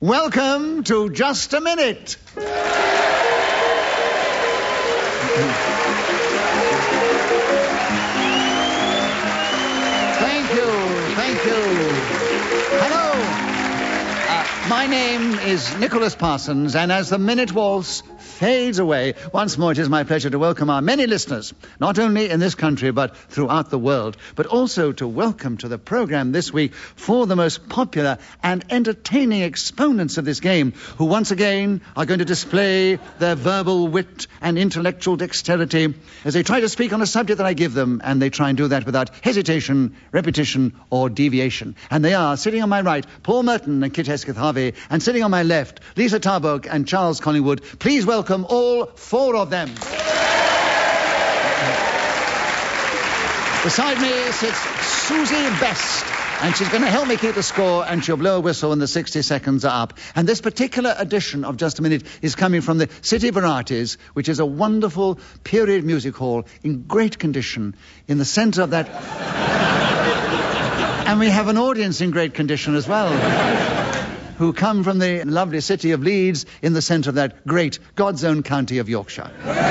Welcome to Just a Minute. Thank you. Hello. My name is Nicholas Parsons, and as the Minute Waltz fades away, once more it is my pleasure to welcome our many listeners, not only in this country but throughout the world, but also to welcome to the program this week four of the most popular and entertaining exponents of this game, who once again are going to display their verbal wit and intellectual dexterity as they try to speak on a subject that I give them, and they try and do that without hesitation, repetition, or deviation. And they are, sitting on my right, Paul Merton and Kit Hesketh-Harvey, and sitting on my left, Lisa Tarbuck and Charles Collingwood. Please welcome all four of them. Beside me sits Susie Best, and she's going to help me keep the score, and she'll blow a whistle when the 60 seconds are up. And this particular edition of Just a Minute is coming from the City Varieties, which is a wonderful period music hall in great condition in the centre of that... And we have an audience in great condition as well, who come from the lovely city of Leeds in the centre of that great God's own county of Yorkshire.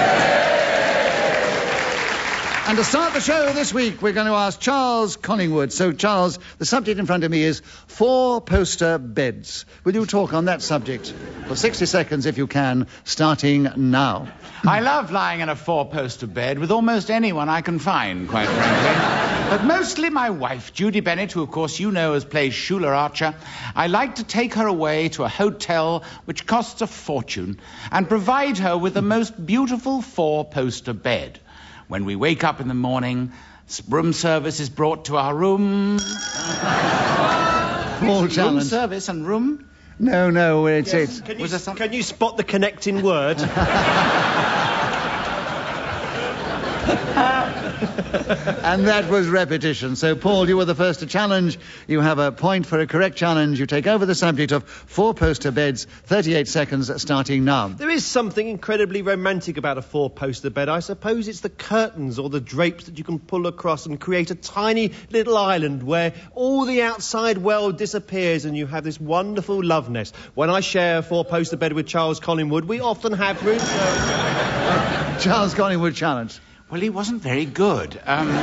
And to start the show this week, we're going to ask Charles Collingwood. So, Charles, the subject in front of me is four-poster beds. Will you talk on that subject for 60 seconds, if you can, starting now? I love lying in a four-poster bed with almost anyone I can find, quite frankly. But mostly my wife, Judy Bennett, who, of course, you know as plays Shula Archer. I like to take her away to a hotel which costs a fortune and provide her with the most beautiful four-poster bed. When we wake up in the morning, room service is brought to our room. Paul challenge. Room service and room? No, it's... Yes. Can you spot the connecting word? And that was repetition. So, Paul, you were the first to challenge. You have a point for a correct challenge. You take over the subject of four-poster beds. 38 seconds starting now. There is something incredibly romantic about a four-poster bed. I suppose it's the curtains or the drapes that you can pull across and create a tiny little island where all the outside world disappears and you have this wonderful love nest. When I share a four-poster bed with Charles Collingwood, we often have room service. Charles Collingwood challenge. Well, he wasn't very good.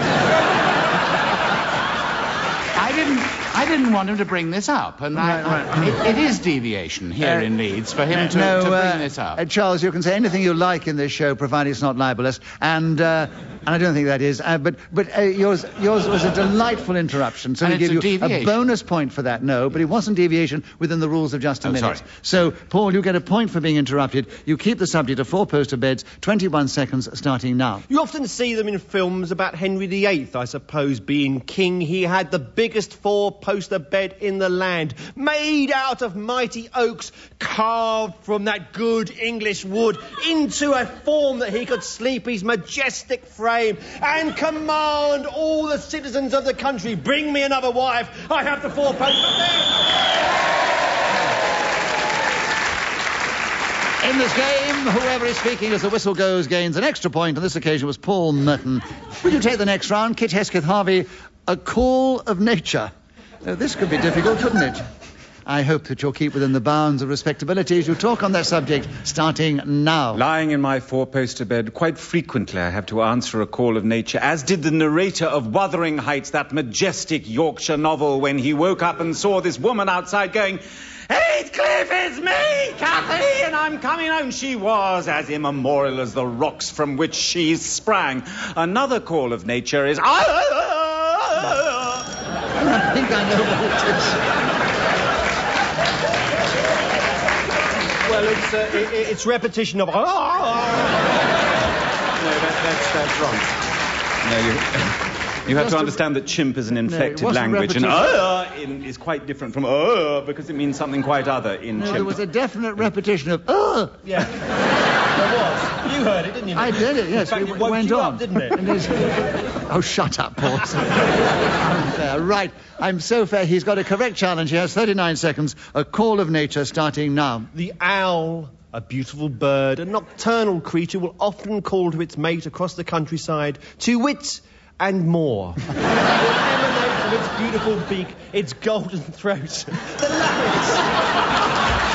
I didn't want him to bring this up, and it is deviation here in Leeds for him to bring this up. Charles, you can say anything you like in this show, provided it's not libelous, and I don't think that is. But yours was a delightful interruption, so we give you a bonus point for that. No, but it wasn't deviation within the rules of Just a Minute. Sorry. So, Paul, you get a point for being interrupted. You keep the subject of four-poster beds. 21 seconds starting now. You often see them in films about Henry VIII, I suppose, being king. He had the biggest four-poster bed in the land, made out of mighty oaks, carved from that good English wood into a form that he could sleep his majestic frame and command all the citizens of the country, bring me another wife, I have the four-poster bed. In this game, whoever is speaking as the whistle goes gains an extra point. On this occasion was Paul Merton. Will you take the next round? Kit Hesketh-Harvey, A Call of Nature. This could be difficult, couldn't it? I hope that you'll keep within the bounds of respectability as you talk on that subject, starting now. Lying in my four-poster bed, quite frequently I have to answer a call of nature, as did the narrator of Wuthering Heights, that majestic Yorkshire novel, when he woke up and saw this woman outside going, "Heathcliff, it's me, Cathy, and I'm coming home." She was as immemorial as the rocks from which she sprang. Another call of nature is... I think I know what it is. Well, it's repetition of... No, that's wrong. No, you have to understand that chimp is an inflected language, and is quite different from because it means something quite other in chimp. There was a definite repetition of Yeah, there was. You heard it, didn't you? I did it, yes. In fact, it went on, didn't it? Oh, shut up, Paul. Right, I'm so fair. He's got a correct challenge. He has 39 seconds. A Call of Nature starting now. The owl, a beautiful bird, a nocturnal creature, will often call to its mate across the countryside, to wit and more. It emanates from its beautiful beak, its golden throat, the larynx.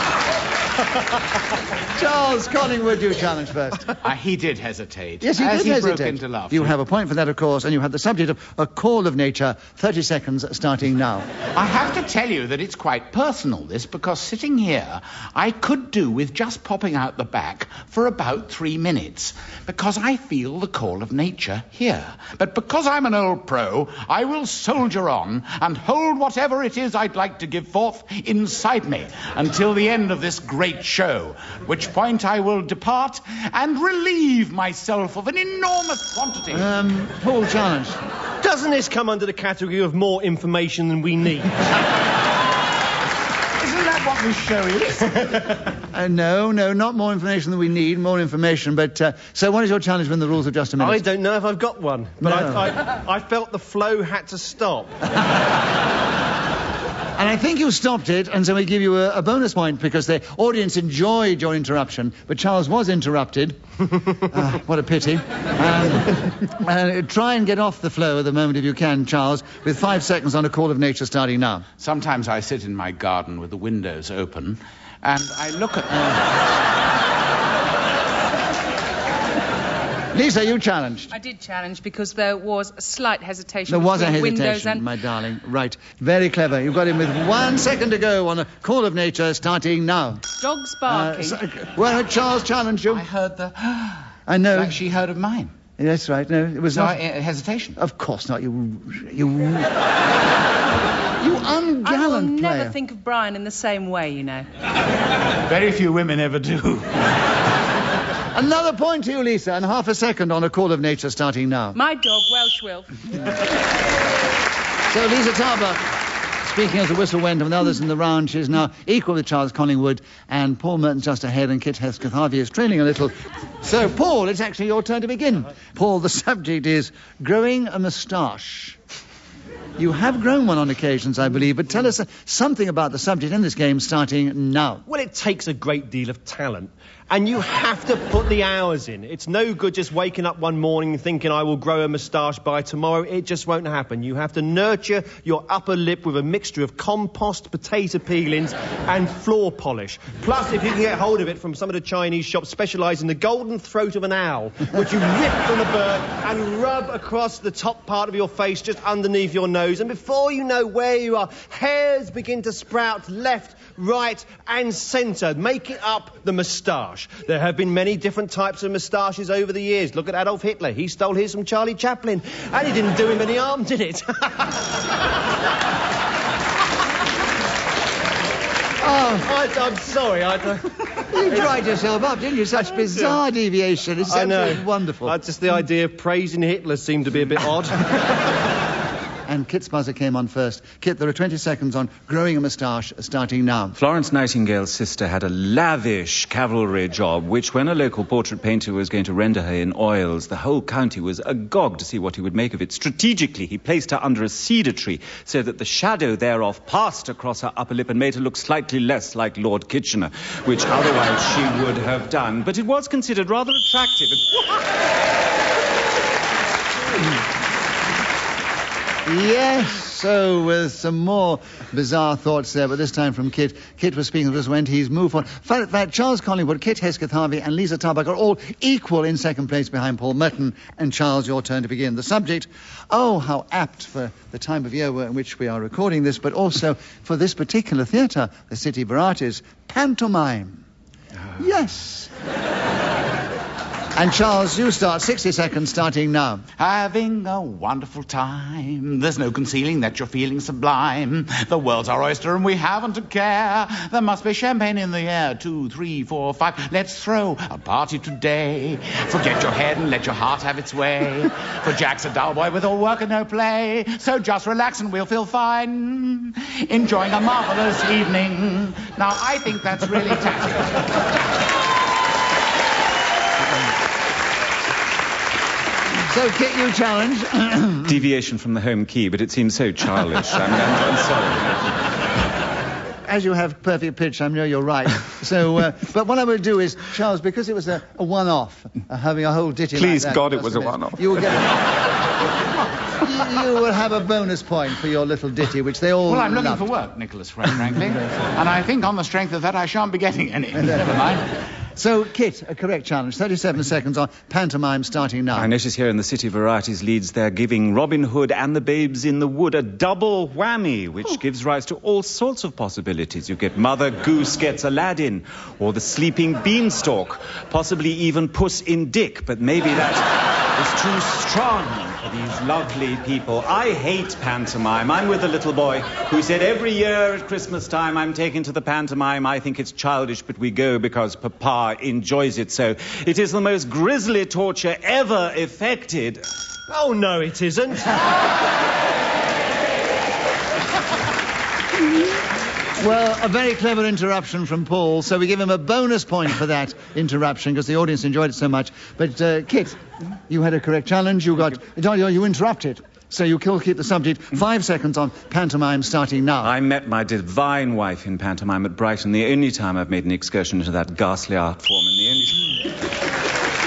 Charles Collingwood, you challenge first. He did hesitate. Yes, he as did hesitate. Broke into laughter. You have a point for that, of course, and you have the subject of A Call of Nature. 30 seconds starting now. I have to tell you that it's quite personal, this, because sitting here, I could do with just popping out the back for about 3 minutes, because I feel the call of nature here. But because I'm an old pro, I will soldier on and hold whatever it is I'd like to give forth inside me until the end of this great show, at which point I will depart and relieve myself of an enormous quantity. Paul, challenge. Doesn't this come under the category of more information than we need? Isn't that what this show is? No, not more information than we need, more information. But, so what is your challenge when the rules are just a minute? I don't know if I've got one, but No. I felt the flow had to stop. And I think you stopped it, and so we give you a bonus point because the audience enjoyed your interruption, but Charles was interrupted. What a pity. Try and get off the flow at the moment if you can, Charles, with 5 seconds on A Call of Nature starting now. Sometimes I sit in my garden with the windows open, and I look at... Lisa, you challenged. I did challenge because there was a slight hesitation. There was a between Windows hesitation, and... my darling. Right. Very clever. You've got him with 1 second to go on A Call of Nature starting now. Dogs barking. Well, Charles challenged you. I heard the... I know. Like she heard of mine. That's right. No, it was No, not... hesitation. Of course not. You ungallant I will player. never think of Brian in the same way, you know. Very few women ever do. Another point to you, Lisa, and half a second on A Call of Nature starting now. My dog, Welsh Will. So Lisa Tarbuck, speaking as the whistle went and with others in the round, she is now equal with Charles Collingwood, and Paul Merton's just ahead, and Kit Hesketh-Harvey is trailing a little. So, Paul, it's actually your turn to begin. Paul, the subject is growing a moustache. You have grown one on occasions, I believe, but tell us something about the subject in this game starting now. Well, it takes a great deal of talent, and you have to put the hours in. It's no good just waking up one morning thinking I will grow a moustache by tomorrow. It just won't happen. You have to nurture your upper lip with a mixture of compost, potato peelings, and floor polish. Plus, if you can get hold of it from some of the Chinese shops specialised in the golden throat of an owl, which you rip from the bird and rub across the top part of your face just underneath your nose, and before you know where you are, hairs begin to sprout left, right and centre, making up the moustache. There have been many different types of moustaches over the years. Look at Adolf Hitler. He stole his from Charlie Chaplin, and it didn't do him any harm, did it? I'm sorry. You dried yourself up, didn't you? Such bizarre deviation. It's absolutely wonderful. Just the idea of praising Hitler seemed to be a bit odd. And Kit's buzzer came on first. Kit, there are 20 seconds on growing a moustache starting now. Florence Nightingale's sister had a lavish cavalry job, which when a local portrait painter was going to render her in oils, the whole county was agog to see what he would make of it. Strategically, he placed her under a cedar tree so that the shadow thereof passed across her upper lip and made her look slightly less like Lord Kitchener, which otherwise she would have done. But it was considered rather attractive. Yes, so with some more bizarre thoughts there, but this time from Kit. Kit was speaking of this when he's moved on. In fact, Charles Collingwood, Kit Hesketh-Harvey and Lisa Tarbuck are all equal in second place behind Paul Merton. And Charles, your turn to begin. The subject, oh, how apt for the time of year in which we are recording this, but also for this particular theatre, the City Varieties, pantomime. Yes. And Charles, you start. 60 seconds starting now. Having a wonderful time. There's no concealing that you're feeling sublime. The world's our oyster and we haven't a care. There must be champagne in the air. 2, 3, 4, 5. Let's throw a party today. Forget your head and let your heart have its way. For Jack's a dull boy with all work and no play. So just relax and we'll feel fine. Enjoying a marvellous evening. Now, I think that's really tatty. So, Kit, you challenge. Deviation from the home key, but it seems so childish. I'm sorry. As you have perfect pitch, I know you're right. So, but what I will do is, Charles, because it was a one-off, having a whole ditty Please, like that. God, it was a one-off. You will get You will have a bonus point for your little ditty, which they all Well, I'm looking loved. for work, Nicholas, frankly. And I think on the strength of that, I shan't be getting any. Never mind. So, Kit, a correct challenge. 37 seconds on pantomime starting now. I notice here in the City Varieties leads they're giving Robin Hood and the Babes in the Wood a double whammy, which gives rise to all sorts of possibilities. You get Mother Goose gets Aladdin, or the Sleeping Beanstalk, possibly even Puss in Dick, but maybe that is too strong for these lovely people. I hate pantomime. I'm with a little boy who said every year at Christmas time I'm taken to the pantomime. I think it's childish, but we go because Papa enjoys it so. It is the most grisly torture ever effected. Oh, no, it isn't. Well, a very clever interruption from Paul, so we give him a bonus point for that interruption because the audience enjoyed it so much. But, Kit, you had a correct challenge. You interrupted. So you keep the subject. 5 seconds on pantomime starting now. I met my divine wife in pantomime at Brighton, the only time I've made an excursion into that ghastly art form, and the only...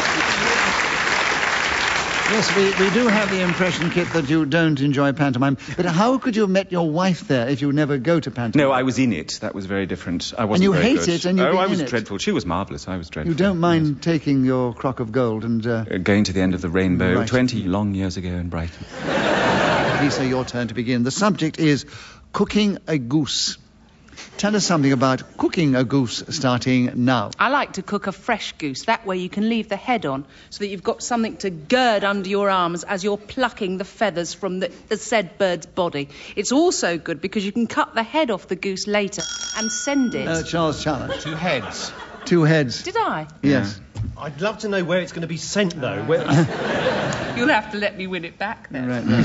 Yes, we do have the impression, Kit, that you don't enjoy pantomime. But how could you have met your wife there if you never go to pantomime? No, I was in it. That was very different. I wasn't And you very hate good. it, and you've been I in was it. dreadful. She was marvellous. I was dreadful. You don't mind taking your crock of gold and... Going to the end of the rainbow Right. 20 long years ago in Brighton. Lisa, your turn to begin. The subject is cooking a goose. Tell us something about cooking a goose starting now. I like to cook a fresh goose. That way you can leave the head on so that you've got something to gird under your arms as you're plucking the feathers from the said bird's body. It's also good because you can cut the head off the goose later and send it. Charles Challenge. 2 heads. 2 heads. Did I? Yes. I'd love to know where it's going to be sent, though. You'll have to let me win it back then. Right.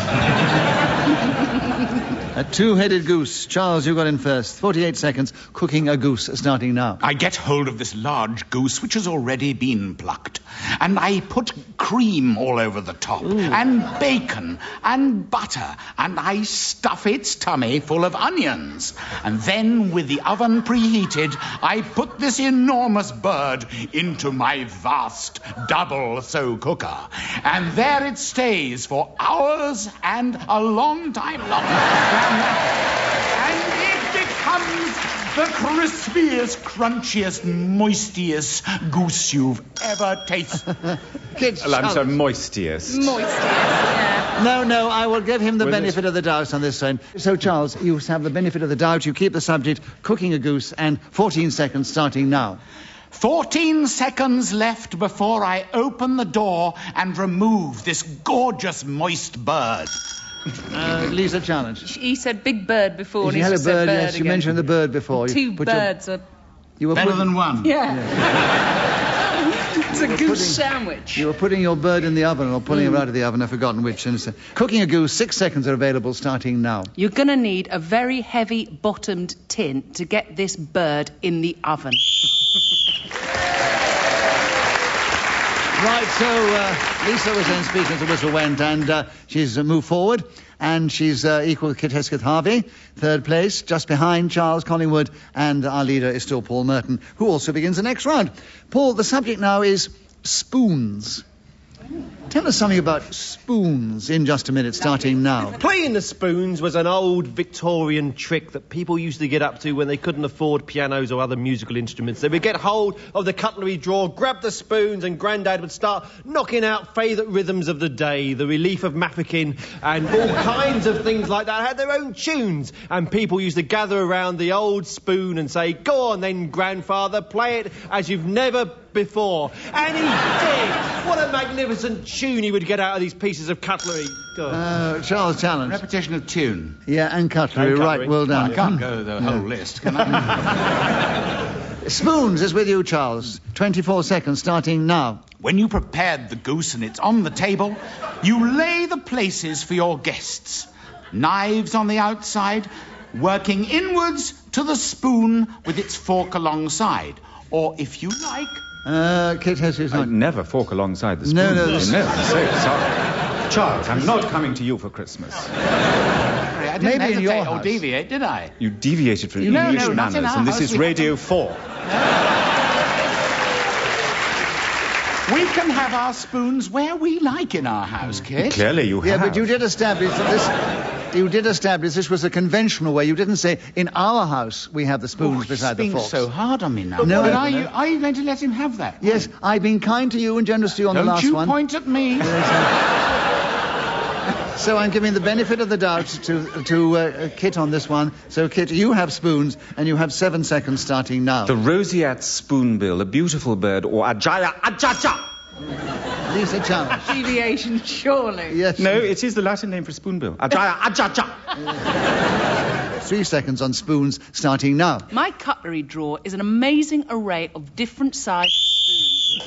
A 2-headed goose. Charles, you got in first. 48 seconds. Cooking a goose starting now. I get hold of this large goose which has already been plucked, and I put cream all over the top, and bacon, and butter, and I stuff its tummy full of onions. And then, with the oven preheated, I put this enormous bird into my vast double-so cooker. And there it stays for hours and a long time longer. And it becomes the crispiest, crunchiest, moistiest goose you've ever tasted. Kids, Well, I'm so Charles. moistiest. Moist, yeah. No, I will give him the Will benefit of the doubt on this one. So, Charles, you have the benefit of the doubt. You keep the subject, cooking a goose, and 14 seconds starting now. 14 seconds left before I open the door and remove this gorgeous, moist bird. Lisa Challenge. He said big bird before, and You he had a just said bird, bird yes. You again. mentioned the bird before. You 2 put your- birds are... You were Better put- than one. Yeah. It's a goose sandwich. You were putting your bird in the oven or pulling it out of the oven. I've forgotten which. And so, cooking a goose, 6 seconds are available starting now. You're going to need a very heavy bottomed tin to get this bird in the oven. Right, so Lisa was then speaking as the whistle went, and she's moved forward, and she's equal to Kit Hesketh-Harvey, third place, just behind Charles Collingwood, and our leader is still Paul Merton, who also begins the next round. Paul, the subject now is spoons. Tell us something about spoons in just a minute, starting now. Playing the spoons was an old Victorian trick that people used to get up to when they couldn't afford pianos or other musical instruments. They would get hold of the cutlery drawer, grab the spoons, and Grandad would start knocking out favourite rhythms of the day, the relief of Mafeking, and all kinds of things like that had their own tunes. And people used to gather around the old spoon and say, "Go on then, grandfather, play it as you've never before." And he did. What a magnificent tune he would get out of these pieces of cutlery. God. Charles Challenge. Repetition of tune. Yeah, and cutlery. And cutlery. Right, well done. I can't go the whole list, can I? Spoons is with you, Charles. 24 seconds starting now. When you prepared the goose and it's on the table, you lay the places for your guests. Knives on the outside, working inwards to the spoon with its fork alongside. Or, if you like... Kit Hesketh. I'd never fork alongside the spoon. No, I'm so sorry. Charles, I'm not coming to you for Christmas. Sorry, I didn't Maybe in your hesitate or house. deviate, did I? You deviated from No, English no, not in manners, our and this house. is We Radio 4. We can have our spoons where we like in our house, Kit. Clearly you have. Yeah, but you did establish that this... You did establish this was a conventional way. You didn't say, in our house, we have the spoons beside the He's being forks. so hard on me now. No, but no, are no. you going to let him have that? Yes, I've been kind to you and generous to you on the Don't last you one. point at me. So I'm giving the benefit of the doubt to Kit on this one. So, Kit, you have spoons, and you have 7 seconds starting now. The roseate spoonbill, a beautiful bird, or Ajaya Ajaja. Lisa, challenge. Deviation, surely. Yes. No, it is the Latin name for spoonbill. Ajaya Ajaja. 3 seconds on spoons starting now. My cutlery drawer is an amazing array of different sized spoons.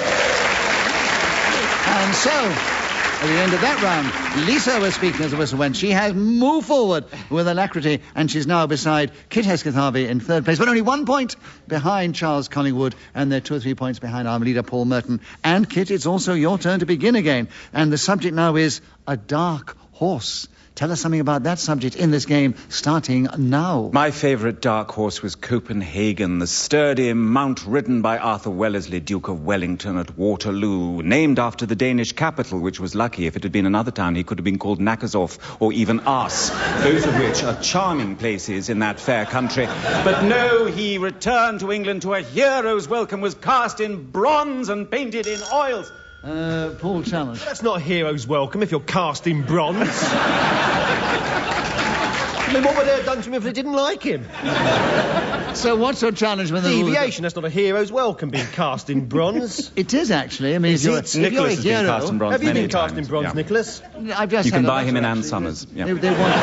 And so, at the end of that round, Lisa was speaking as the whistle went. She has moved forward with alacrity, and she's now beside Kit Hesketh-Harvey in third place, but only 1 point behind Charles Collingwood, and they're 2 or 3 points behind our leader, Paul Merton. And, Kit, it's also your turn to begin again. And the subject now is a dark horse. Tell us something about that subject in this game, starting now. My favourite dark horse was Copenhagen, the sturdy mount ridden by Arthur Wellesley, Duke of Wellington at Waterloo, named after the Danish capital, which was lucky. If it had been another town, he could have been called Knackersoff or even Ars, both of which are charming places in that fair country. But no, he returned to England to a hero's welcome, was cast in bronze and painted in oils. Paul, challenge. That's not a hero's welcome if you're cast in bronze. I mean, what would they have done to him if they didn't like him? So what's your challenge with the Deviation, that's not a hero's welcome, being cast in bronze. It is, actually. I mean, if you're a Nicholas has been hero... cast in bronze Have you many been cast times, in bronze, yeah. Nicholas? I've just You had can a buy him in letter, Ann actually, Summers, yes. yeah. They want...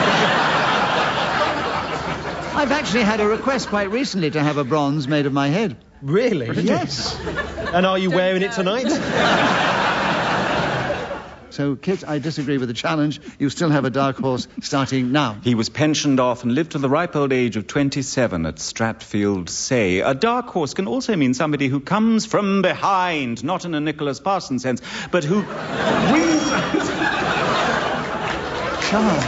I've actually had a request quite recently to have a bronze made of my head. Really? Yes. And are you wearing it tonight? So, Kit, I disagree with the challenge. You still have a dark horse starting now. He was pensioned off and lived to the ripe old age of 27 at Stratfield Say. A dark horse can also mean somebody who comes from behind, not in a Nicholas Parsons sense, but who wins... Charles.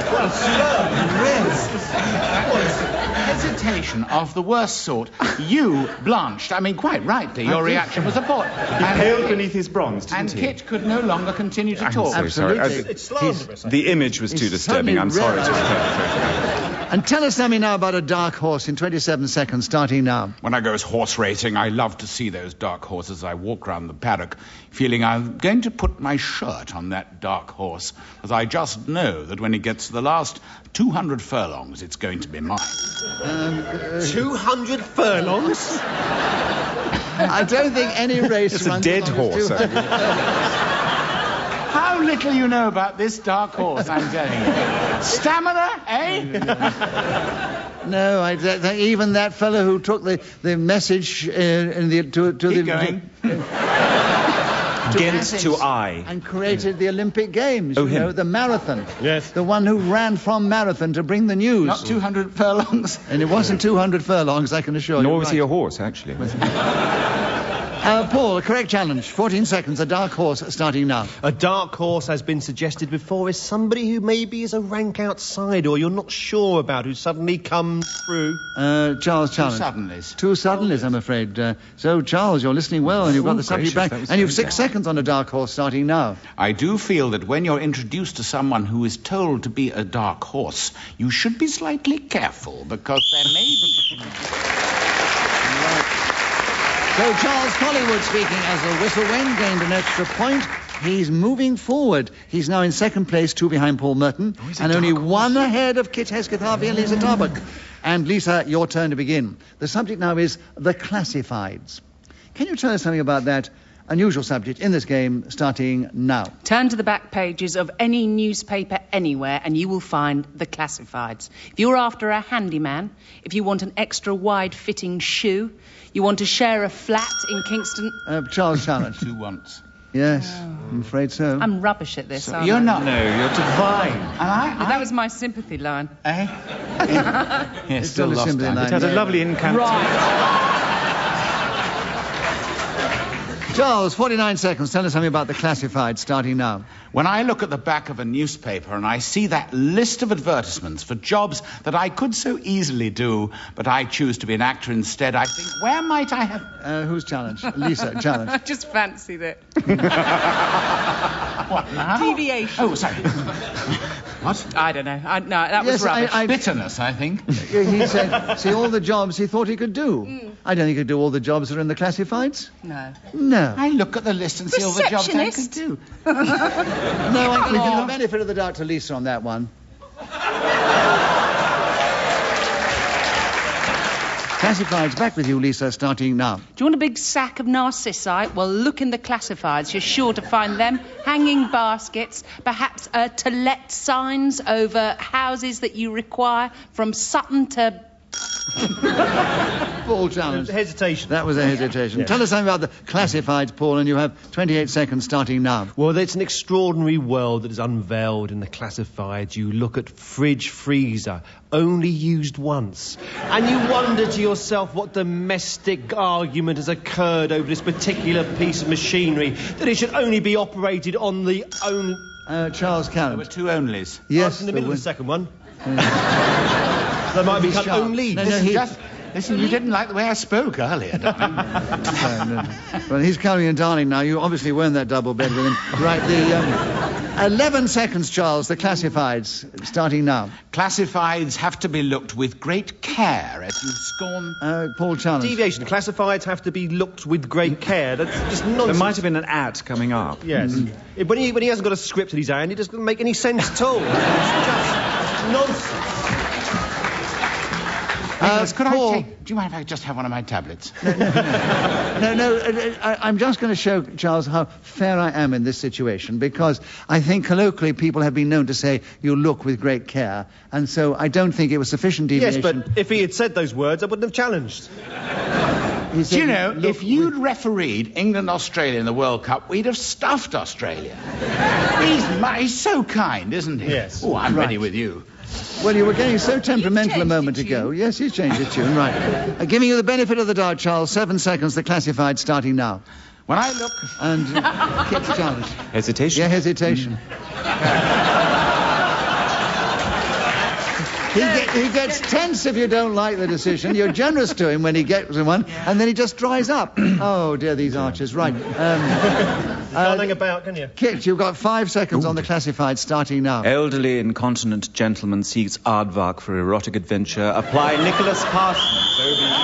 Hesitation of the worst sort. You blanched. I mean, quite rightly. Your reaction was abhorrent. He paled beneath his bronze, didn't And he? Kit could no longer continue to I'm talk. so sorry. Absolutely. It's slanderous. The image was too He's disturbing. I'm sorry suddenly to... And tell us something now about a dark horse in 27 seconds starting now. When I go as horse racing, I love to see those dark horses. I walk round the paddock feeling I'm going to put my shirt on that dark horse, as I just know that when he gets to the last 200 furlongs, it's going to be mine. 200 furlongs? I don't think any race It's a runs dead as long as horse. 200. How little you know about this dark horse, I'm telling you. Stamina, eh? No, even that fellow who took the message to Keep the... going. Ghent to Eye. And created the Olympic Games, Oh, you know, him. the marathon. Yes. The one who ran from marathon to bring the news. Not 200 furlongs. And it wasn't 200 furlongs, I can assure you. Nor was he Right. a horse, actually. Paul, a correct challenge. 14 seconds, a dark horse starting now. A dark horse has been suggested before as somebody who maybe is a rank outsider or you're not sure about, who suddenly comes through. Charles, challenge. Suddenlies. Two suddenlies, I'm afraid. So, Charles, you're listening well, and you've got the subject gracious, back. that was And you've very 6 seconds on a dark horse starting now. I do feel that when you're introduced to someone who is told to be a dark horse, you should be slightly careful, because there may be... So Charles Collingwood speaking as the whistle went, gained an extra point. He's moving forward. He's now in second place, 2 behind Paul Merton, and only 1 ahead of Kit Hesketh-Harvey and Lisa Tarbuck. And Lisa, your turn to begin. The subject now is the classifieds. Can you tell us something about that unusual subject in this game, starting now? Turn to the back pages of any newspaper anywhere and you will find the classifieds. If you're after a handyman, if you want an extra wide-fitting shoe, you want to share a flat in Kingston... Charles, challenge. 2 once. Yes, I'm afraid so. I'm rubbish at this, aren't You're I? not. No, you're divine. But that was my sympathy line. Eh? Yes, still a lost sympathy that. line. It had a lovely incantation. Right. Charles, 49 seconds. Tell us something about the classified, starting now. When I look at the back of a newspaper and I see that list of advertisements for jobs that I could so easily do, but I choose to be an actor instead, I think, where might I have... Who's challenged? Lisa, challenge. I just fancied it. What now? Deviation. Oh, sorry. What? I don't know. No, that was rubbish. Bitterness, I think. He said, see all the jobs he thought he could do. I don't think he could do all the jobs that are in the classifieds. No. I look at the list and see all the jobs I could do. No, I'm going to give the benefit of the doubt to Lisa on that one. Classifieds, back with you, Lisa, starting now. Do you want a big sack of narcissi? Well, look in the classifieds. You're sure to find them. Hanging baskets, perhaps to let signs over houses that you require, from Sutton to... Paul challenge. Hesitation. That was a hesitation. Yes. Tell us something about the classifieds, Paul, and you have 28 seconds starting now. Well, it's an extraordinary world that is unveiled in the classifieds. You look at fridge freezer, only used once. And you wonder to yourself what domestic argument has occurred over this particular piece of machinery, that it should only be operated on the own... Charles There were Callan. two onlys. Yes. in the middle of the second one. There might be cut only. Listen, you didn't like the way I spoke earlier, darling. Well, he's coming in, darling, now. You obviously won that double bed with him. Right, the 11 seconds, Charles, the classifieds, starting now. Classifieds have to be looked with great care as you scorn... Paul challenge. Deviation. Classifieds have to be looked with great care. That's just nonsense. There might have been an ad coming up. Yes. When he hasn't got a script in his hand, it doesn't make any sense at all. It's just nonsense. Paul. Do you mind if I just have one of my tablets? I'm just going to show, Charles, how fair I am in this situation, because I think colloquially people have been known to say you look with great care, and so I don't think it was sufficient deviation. Yes, but if he had said those words, I wouldn't have challenged. Do you know, if you'd refereed England-Australia in the World Cup, we'd have stuffed Australia. He's so kind, isn't he? Yes. Oh, I'm ready with you. Well, you were getting so temperamental a moment ago. Yes, he's changed the tune, right. Giving you the benefit of the doubt, Charles. 7 seconds, the classified, starting now. When I look... And Kit's challenge. Hesitation? Yeah, hesitation. He gets tense if you don't like the decision. You're generous to him when he gets one, and then he just dries up. Oh, dear, these archers. Right. Can't hang about, can you? Kit, you've got 5 seconds on the classified, starting now. Elderly incontinent gentleman seeks aardvark for erotic adventure. Apply Nicholas Parsons.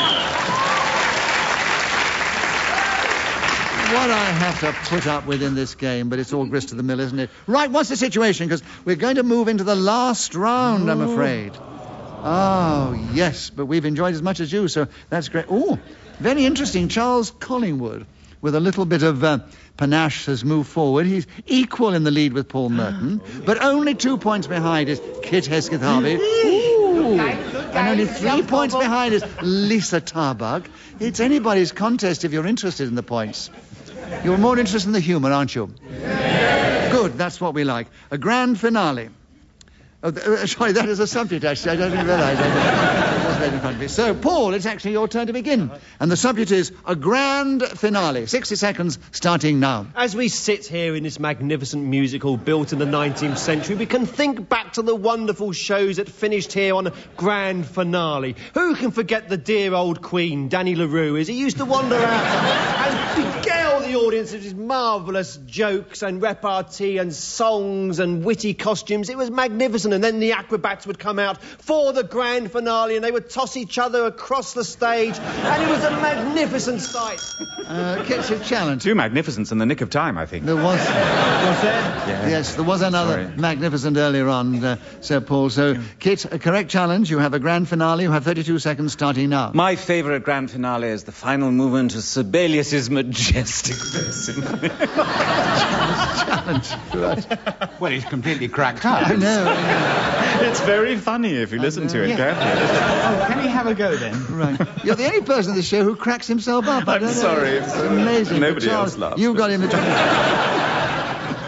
What I have to put up with in this game, but it's all grist to the mill, isn't it? Right, what's the situation? Because we're going to move into the last round, I'm afraid. Oh, yes, but we've enjoyed as much as you, so that's great. Oh, very interesting. Charles Collingwood, with a little bit of panache, has moved forward. He's equal in the lead with Paul Merton, but only 2 points behind is Kit Hesketh-Harvey. Ooh. And only 3 points behind is Lisa Tarbuck. It's anybody's contest if you're interested in the points. You're more interested in the humour, aren't you? Yeah. Good, that's what we like. A grand finale. Oh, sorry, that is a subject, actually. I don't even realise. So, Paul, it's actually your turn to begin. And the subject is a grand finale. 60 seconds, starting now. As we sit here in this magnificent musical built in the 19th century, we can think back to the wonderful shows that finished here on a grand finale. Who can forget the dear old Queen, Danny LaRue, as he used to wander out and beguile the audience with his marvellous jokes and repartee and songs and witty costumes. It was magnificent. And then the acrobats would come out for the grand finale and they would toss each other across the stage, and it was a magnificent sight. Kit's a challenge. 2 magnificents in the nick of time, I think. There was... Was there? Yeah. Yes, there was another magnificent earlier on, Sir Paul. So, Kit, a correct challenge. You have a grand finale. You have 32 seconds starting now. My favourite grand finale is the final movement of Sibelius's majestic symphony. Challenge. Right. Well, he's completely cracked up. I know. It's very funny if you listen to it carefully. Oh, can he have a go then? Right. You're the only person in the show who cracks himself up. I I'm don't know. sorry. It's amazing. Nobody Charles, else laughs. You got him the...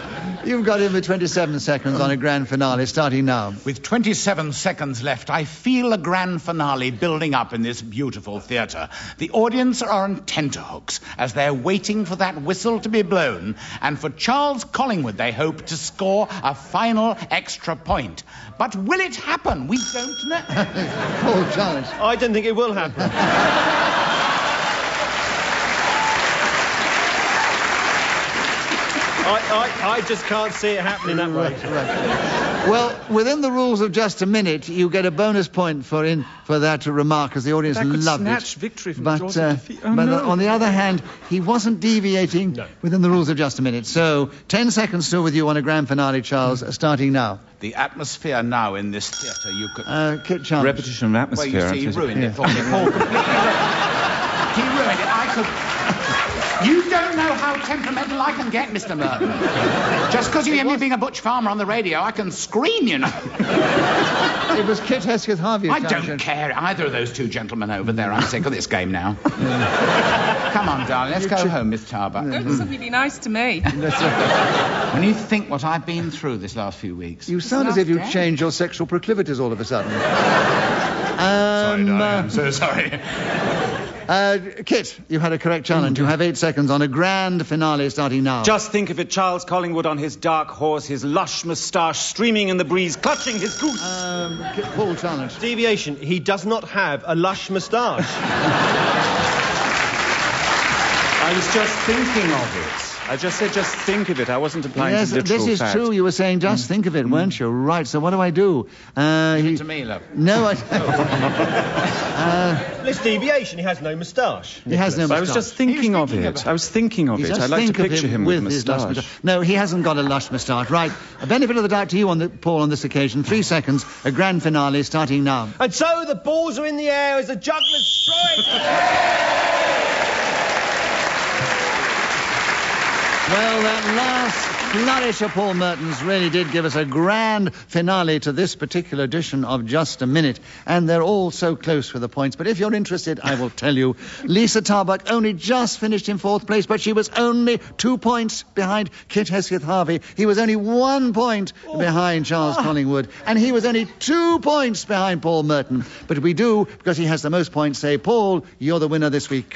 You've got in with 27 seconds on a grand finale starting now. With 27 seconds left, I feel a grand finale building up in this beautiful theatre. The audience are on tenterhooks as they're waiting for that whistle to be blown, and for Charles Collingwood they hope to score a final extra point. But will it happen? We don't know. Paul Challenge. I don't think it will happen. I just can't see it happening that way. Right. Well, within the rules of just a minute, you get a bonus point for that remark, as the audience loved it. Snatch victory from the jaws of defeat. But on the other hand, he wasn't deviating within the rules of just a minute. So 10 seconds still with you on a grand finale, Charles, starting now. The atmosphere now in this theatre, you could... Kit Challenge. Repetition of atmosphere. Well, you see, he ruined it for me. Paul completely he ruined it. I could... You don't know how temperamental I can get, Mr. Merton. Just because you hear me being a butch farmer on the radio, I can scream, you know. It was Kit Hesketh Harvey. I don't care, either of those two gentlemen over there. I'm sick of this game now. Come on, darling, let's go home, Miss Tarbuck. Don't suddenly be nice to me. When you think what I've been through this last few weeks... You sound as if you've changed your sexual proclivities all of a sudden. Sorry, darling, I'm so sorry. Kit, you had a correct challenge. You have 8 seconds on a grand finale starting now. Just think of it, Charles Collingwood on his dark horse, his lush moustache streaming in the breeze, clutching his goose. Paul Challenge. Deviation. He does not have a lush moustache. I was just thinking of it. I just said just think of it. I wasn't applying to literal this is fact. true. You were saying just think of it, weren't you? Right, so what do I do? Give it to me, love. No, I... This deviation. He has no moustache. He has no moustache. I was just thinking of it. I was thinking of it. I'd like to picture him with his lush moustache. moustache. No, he hasn't got a lush moustache. Right, a benefit of the doubt to you, Paul, on this occasion. 3 seconds, a grand finale starting now. And so the balls are in the air as the jugglers strike. Well, that last flourish of Paul Merton's really did give us a grand finale to this particular edition of Just a Minute. And they're all so close with the points. But if you're interested, I will tell you. Lisa Tarbuck only just finished in 4th place, but she was only 2 points behind Kit Hesketh Harvey. He was only 1 point behind Charles Collingwood. And he was only 2 points behind Paul Merton. But we do, because he has the most points, say, Paul, you're the winner this week.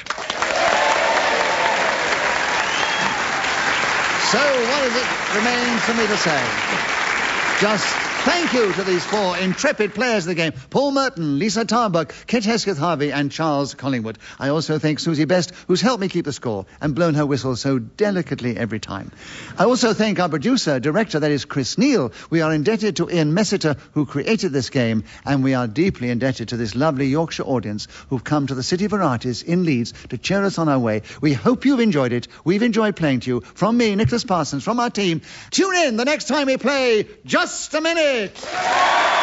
So what does it remain for me to say? Just thank you to these 4 intrepid players of the game. Paul Merton, Lisa Tarbuck, Kit Hesketh Harvey and Charles Collingwood. I also thank Susie Best, who's helped me keep the score and blown her whistle so delicately every time. I also thank our producer, director, that is Chris Neal. We are indebted to Ian Messiter, who created this game, and we are deeply indebted to this lovely Yorkshire audience who've come to the City of Varieties in Leeds to cheer us on our way. We hope you've enjoyed it. We've enjoyed playing to you. From me, Nicholas Parsons, from our team, tune in the next time we play Just a Minute.